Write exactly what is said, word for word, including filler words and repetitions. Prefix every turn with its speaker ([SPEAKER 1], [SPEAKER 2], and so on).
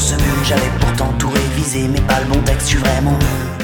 [SPEAKER 1] se mue. J'avais pourtant tout révisé, mais pas le bon texte, je suis vraiment nul.